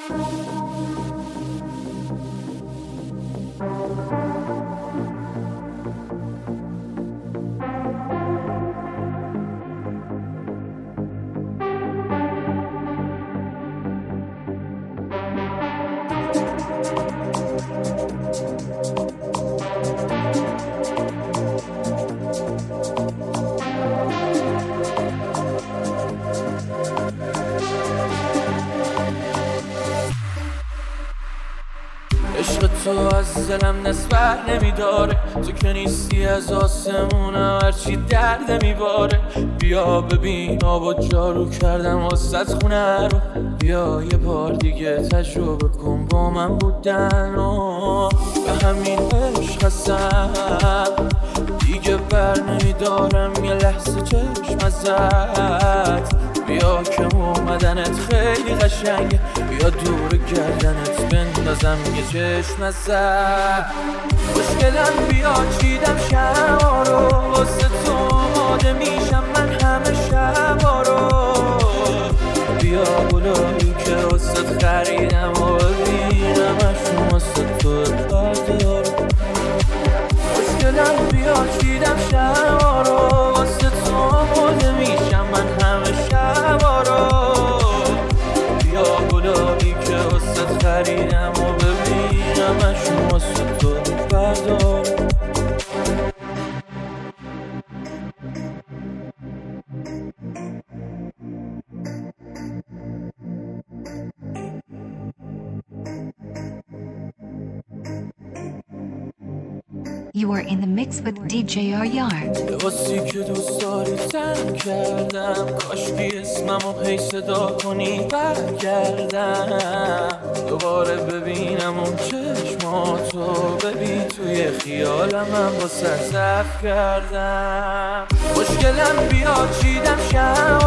عشق تو از دلم نسبت نمیداره، تو که نیستی از آسمونم هرچی درد میباره. بیا ببین آب و جارو کردم واسه خونه رو، بیا یه بار دیگه تجربه کن با من بودن و به همین عشق هستم دیگه بر نمیدارم یه لحظه چشم ازت. بیا که اومدنت خیلی قشنگه، بیا دور گردنت بندازم یه چشم ازت. خوشگلم بیا چیدم شبا رو واسه تو آماده میشم من همه شبا رو. بیا گلایی که واسه خریدم و ببینمشون واسه تو بردار. خوشگلم بیا چیدم شبا رو واسه تو آماده میشم من همه شبا رو. بیا گلایی که واسه خریدم و ببینمشون واسه تو بردار. You are in the mix with DJ Yard. لباسی که دوست داری تن کردم، کاشکی اسممو هی صدا کنی برگردم. دوباره ببینم اون چشماتو، ببین توی خیالم من با سرزف کردم. خوشگلم بیا چیدم شب